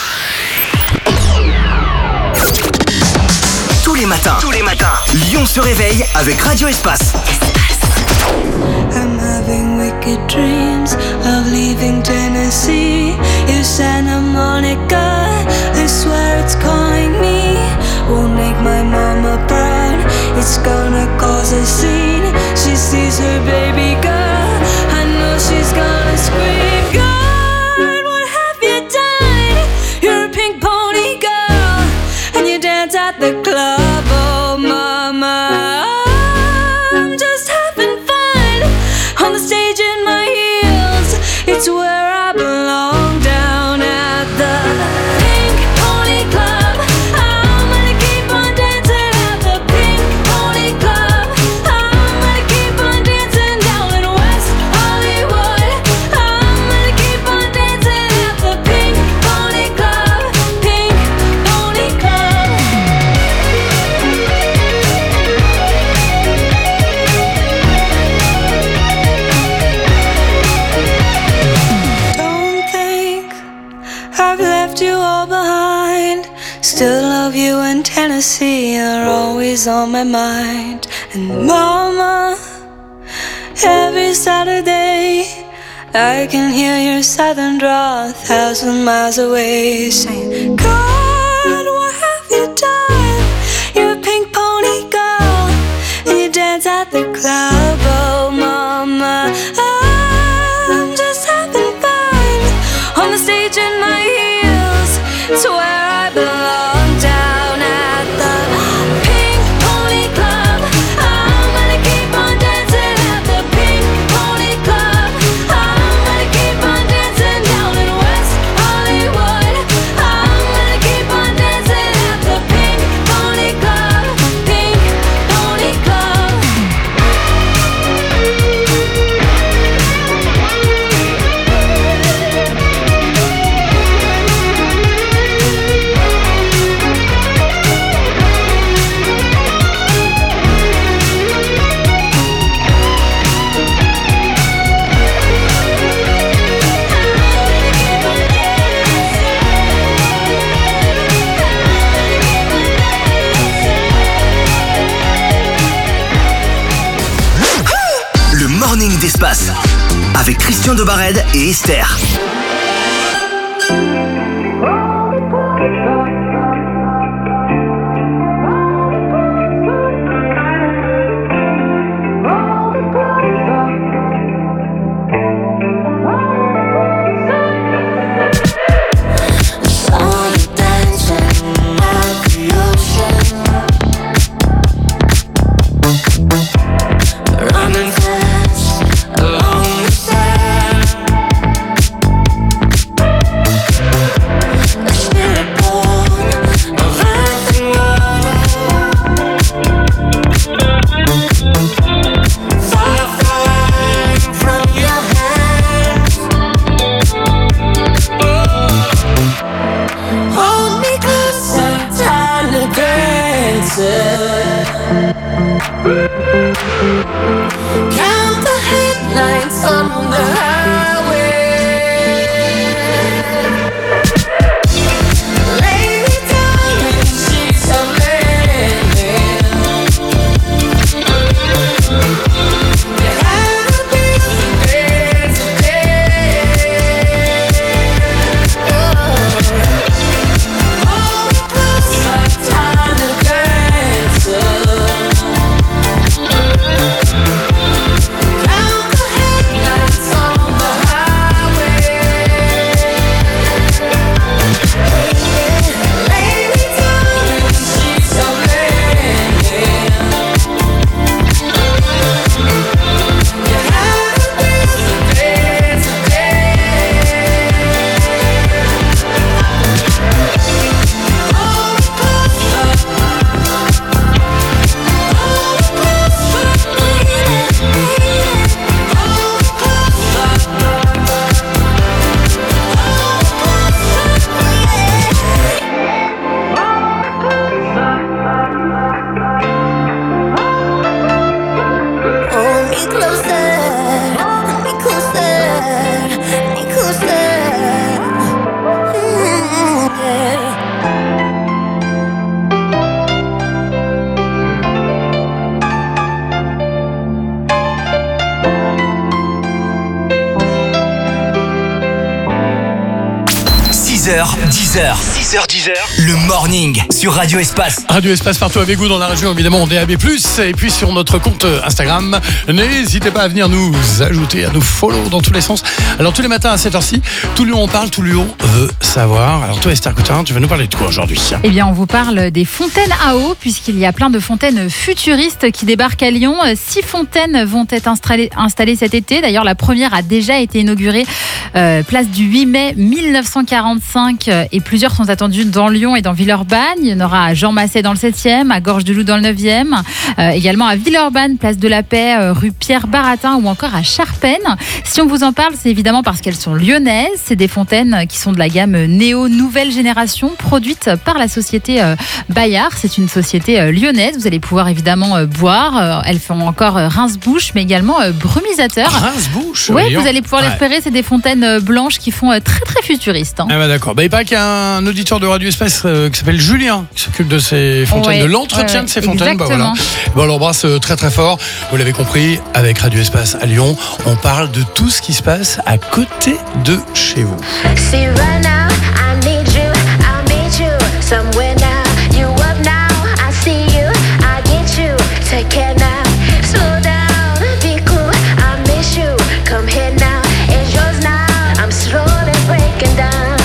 Tous les matins, Lyon se réveille avec Radio Espace. I'm having wicked dreams of leaving Tennessee. If Santa Monica, I swear it's calling me. Won't make my mama proud, it's gonna cause a scene. She sees her baby girl, I know she's gonna scream. God, what have you done? You're a pink pony girl, and you dance at the club. Oh mama, I'm just having fun on the stage in my heels. It's where I belong, down at the Pink Pony Club. I'm gonna keep on dancing at the Pink Pony Club. I'm gonna keep on dancing down in West Hollywood. I'm gonna keep on dancing at the Pink Pony Club. Pink Pony Club. Don't think I've left you all behind. Still love you in Tennessee, you're always on my mind. And mama, every Saturday I can hear your southern drawl 1,000 miles away, saying, God, what have you done? You're a pink pony girl, and you dance at the club. Oh mama, I'm just having fun on the stage in my heels. It's where I belong, down at the Pink Pony Club. I'm gonna keep on dancing at the Pink Pony Club. I'm gonna keep on dancing down in West Hollywood. I'm gonna keep on dancing at the Pink Pony Club. Pink Pony Club. Le Morning d'Espace avec Christian Debarède et Esther. Running fast along the sand. Count the headlights on the highway. Lay me down in sheets of linen. Behind the beautiful days of day. Hold me close like tiny dancer. 10h. 6h10. Le morning sur Radio Espace. Radio Espace partout avec vous dans la région, évidemment en DAB+, et puis sur notre compte Instagram. N'hésitez pas à venir nous ajouter, à nous follow dans tous les sens. Alors tous les matins à cette heure-ci, tout Lyon on parle, tout Lyon veut savoir. Alors toi Esther Coutin, tu vas nous parler de quoi aujourd'hui? Eh bien on vous parle des fontaines à eau, puisqu'il y a plein de fontaines futuristes qui débarquent à Lyon. 6 fontaines vont être installées cet été. D'ailleurs la première a déjà été inaugurée place du 8 mai 1945 et plusieurs sont attendus dans Lyon et dans Villeurbanne. Il y en aura à Jean Massé dans le 7e, à Gorge-du-Loup dans le 9e, également à Villeurbanne, place de la Paix, rue Pierre Baratin ou encore à Charpennes. Si on vous en parle, c'est évidemment parce qu'elles sont lyonnaises. C'est des fontaines qui sont de la gamme Néo Nouvelle Génération, produites par la société Bayard. C'est une société lyonnaise. Vous allez pouvoir évidemment boire. Elles font encore rince-bouche, mais également brumisateur. Rince-bouche? Oui, vous allez pouvoir les repérer. C'est des fontaines blanches qui font très très futuristes. Ah bah d'accord. Il paraît qu'il y a un auditeur de Radio Espace qui s'appelle Julien qui s'occupe de ces fontaines, de l'entretien de ces fontaines. Exactement. On l'embrasse très très fort. Vous l'avez compris, avec Radio Espace à Lyon, on parle de tout ce qui se passe à côté de chez vous. See right now, I need you, I'll meet you somewhere now. You up now, I see you, I get you. Take care now, slow down, be cool, I miss you. Come here now, it's yours now. I'm slowly breaking down.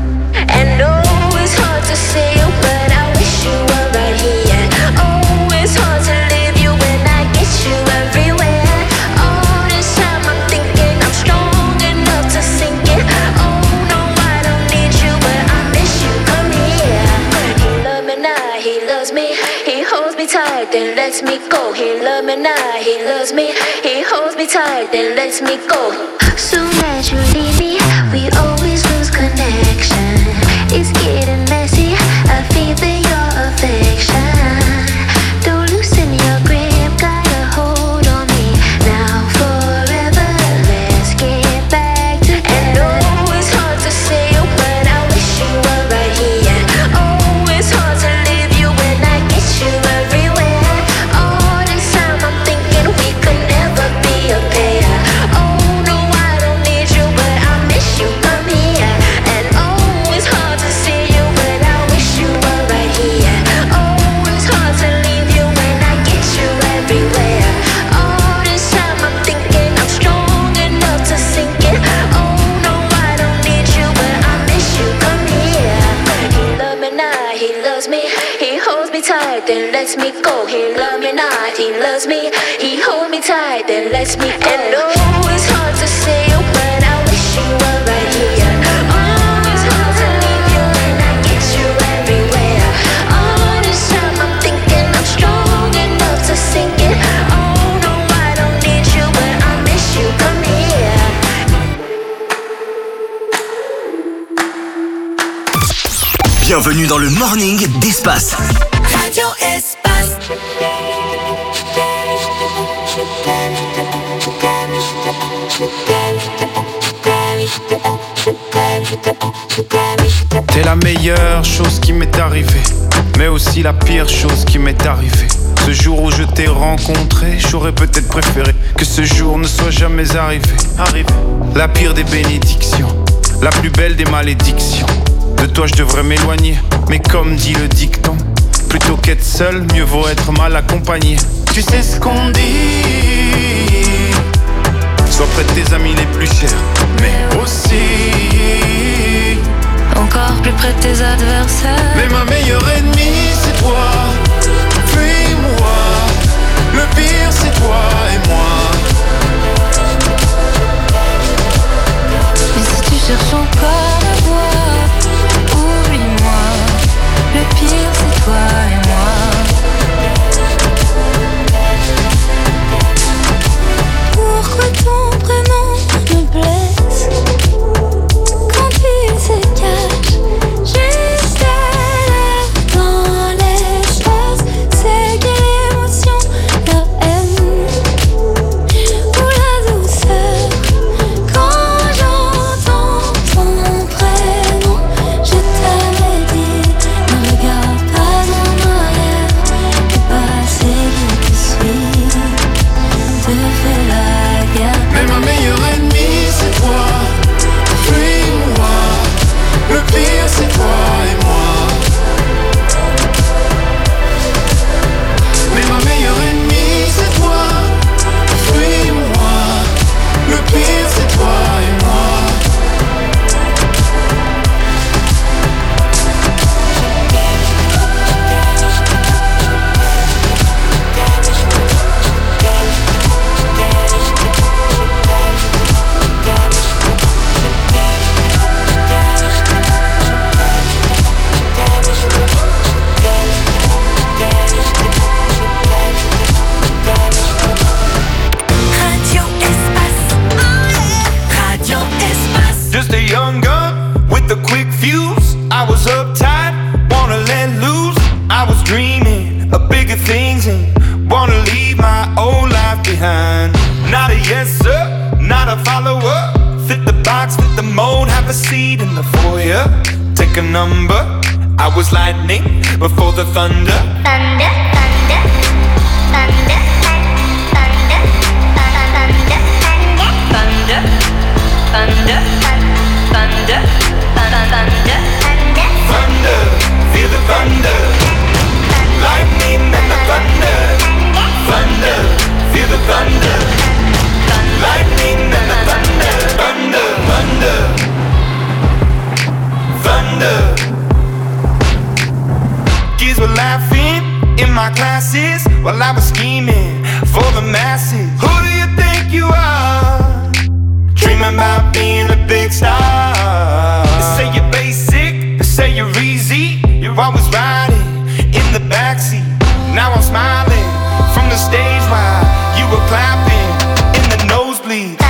And oh, it's hard to see you, but I wish you were right here. Oh, it's hard to leave you when I get you everywhere. All this time I'm thinking I'm strong enough to sink it. Oh no, I don't need you, but I miss you. Come here. He loves me now, he loves me. He holds me tight, then lets me go. He loves me now, he loves me. He holds me tight, then lets me go. Soon as you leave me, we always lose connection. It's getting messy, I feel your affection. Don't loosen your grip, got a hold on me. Now forever, let's get back together. And oh, it's hard to say you, but I wish you were right here. Oh, it's hard to leave you when I get you everywhere. All this time I'm thinking we could never be a pair. Oh no, I don't need you, but I miss you. Come here. And oh, it's hard to see you, but I wish you were right here. Oh, it's hard to leave you when I get you everywhere. All this time I'm thinking I'm strong enough to sink it. Oh no, I don't need you, but I miss you. Come here. He loves me now, he loves me. He holds me tight, then lets me go. He loves me now, he loves me. He holds me tight, then lets me go. And oh, it's hard to say you, but I wish you were right here. Oh, it's hard to leave you when I get you everywhere. All this time I'm thinking I'm strong enough to sink it. Oh no, I don't need you, but I miss you. Come here. Bienvenue dans le morning d'Espace. Radio Espace. T'es la meilleure chose qui m'est arrivée, mais aussi la pire chose qui m'est arrivée. Ce jour où je t'ai rencontré, j'aurais peut-être préféré que ce jour ne soit jamais arrivé. La pire des bénédictions, la plus belle des malédictions. De toi je devrais m'éloigner, mais comme dit le dicton, plutôt qu'être seul, mieux vaut être mal accompagné. Tu sais ce qu'on dit, sois près de tes amis les plus chers, mais aussi encore plus près de tes adversaires. mais ma meilleure ennemie c'est toi, fuis-moi. Le pire c'est toi et moi. Et si tu cherches encore à voir, oublie-moi. Le pire c'est toi et moi. Pourquoi ton prénom me blesse quand il se cache juste là dans l'espace? behind. Not a yes sir, not a follower. Fit the box, fit the mold, have a seat in the foyer. Take a number, I was lightning before the thunder. Thunder, thunder, thunder, thunder, thunder, thunder, thunder, thunder, thunder, thunder, feel the thunder. Lightning and the thunder. Thunder, feel the thunder. Lightning and the thunder. Thunder, thunder, thunder. Kids were laughing in my classes while I was scheming for the masses. Who do you think you are? Dreaming about being a big star. They say you're basic, they say you're easy. You're always riding in the backseat. Now I'm smiling from the stage while you were clapping in the nosebleeds.